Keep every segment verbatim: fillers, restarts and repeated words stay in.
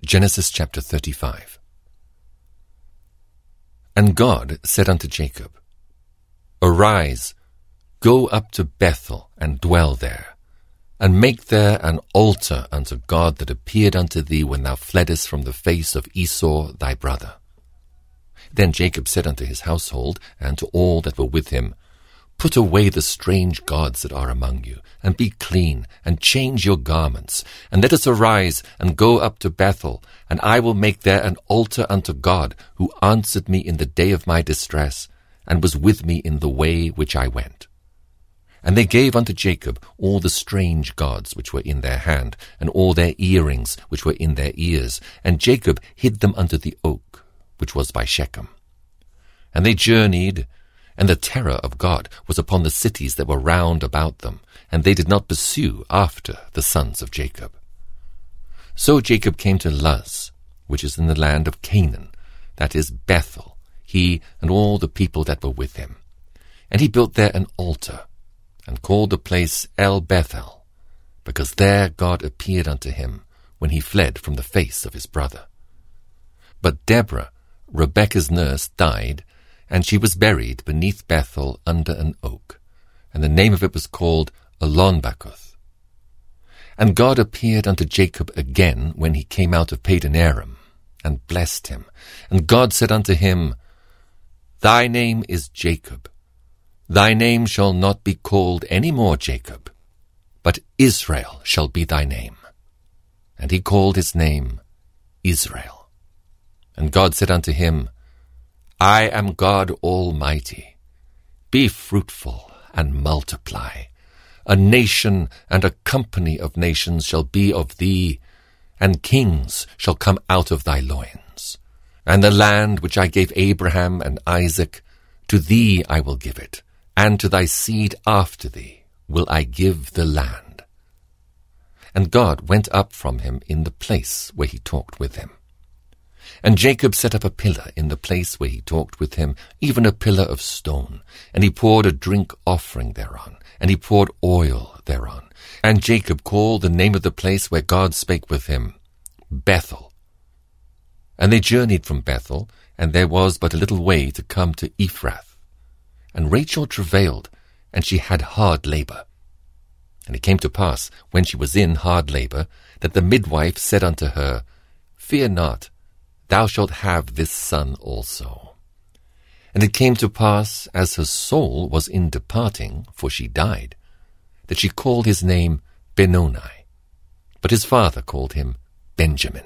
Genesis chapter thirty-five. And God said unto Jacob, Arise, go up to Bethel, and dwell there, and make there an altar unto God that appeared unto thee when thou fleddest from the face of Esau thy brother. Then Jacob said unto his household, and to all that were with him, Put away the strange gods that are among you, and be clean, and change your garments, and let us arise, and go up to Bethel, and I will make there an altar unto God, who answered me in the day of my distress, and was with me in the way which I went. And they gave unto Jacob all the strange gods which were in their hand, and all their earrings which were in their ears, and Jacob hid them under the oak, which was by Shechem. And they journeyed, and the terror of God was upon the cities that were round about them, and they did not pursue after the sons of Jacob. So Jacob came to Luz, which is in the land of Canaan, that is Bethel, he and all the people that were with him. And he built there an altar, and called the place El Bethel, because there God appeared unto him when he fled from the face of his brother. But Deborah, Rebekah's nurse, died, and she was buried beneath Bethel under an oak, and the name of it was called Elon-Bakuth. And God appeared unto Jacob again when he came out of Padan-aram, and blessed him. And God said unto him, Thy name is Jacob. Thy name shall not be called any more Jacob, but Israel shall be thy name. And he called his name Israel. And God said unto him, I am God Almighty. Be fruitful and multiply. A nation and a company of nations shall be of thee, and kings shall come out of thy loins. And the land which I gave Abraham and Isaac, to thee I will give it, and to thy seed after thee will I give the land. And God went up from him in the place where he talked with him. And Jacob set up a pillar in the place where he talked with him, even a pillar of stone. And he poured a drink offering thereon, and he poured oil thereon. And Jacob called the name of the place where God spake with him, Bethel. And they journeyed from Bethel, and there was but a little way to come to Ephrath. And Rachel travailed, and she had hard labour. And it came to pass, when she was in hard labour, that the midwife said unto her, Fear not, thou shalt have this son also. And it came to pass, as her soul was in departing, for she died, that she called his name Benoni, but his father called him Benjamin.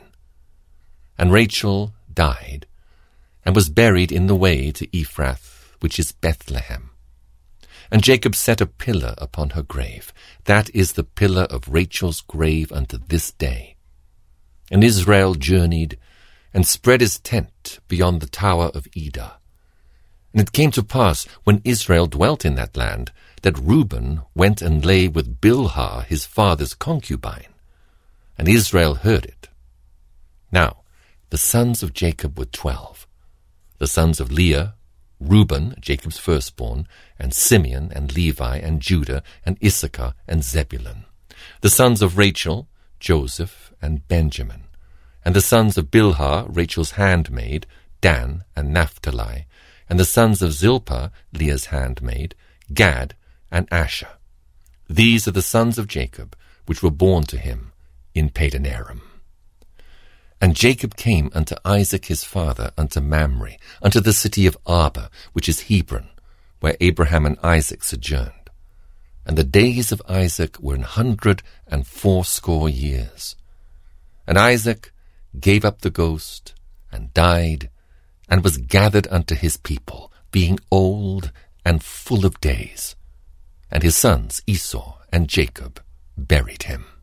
And Rachel died, and was buried in the way to Ephrath, which is Bethlehem. And Jacob set a pillar upon her grave. That is the pillar of Rachel's grave unto this day. And Israel journeyed, and spread his tent beyond the tower of Edah. And it came to pass, when Israel dwelt in that land, that Reuben went and lay with Bilhah his father's concubine. And Israel heard it. Now the sons of Jacob were twelve. The sons of Leah, Reuben, Jacob's firstborn, and Simeon, and Levi, and Judah, and Issachar, and Zebulun. The sons of Rachel, Joseph, and Benjamin. And the sons of Bilhah, Rachel's handmaid, Dan and Naphtali. And the sons of Zilpah, Leah's handmaid, Gad and Asher. These are the sons of Jacob, which were born to him in Padan-aram. And Jacob came unto Isaac his father, unto Mamre, unto the city of Arba, which is Hebron, where Abraham and Isaac sojourned. And the days of Isaac were an hundred and fourscore years. And Isaac gave up the ghost, and died, and was gathered unto his people, being old and full of days. And his sons Esau and Jacob buried him.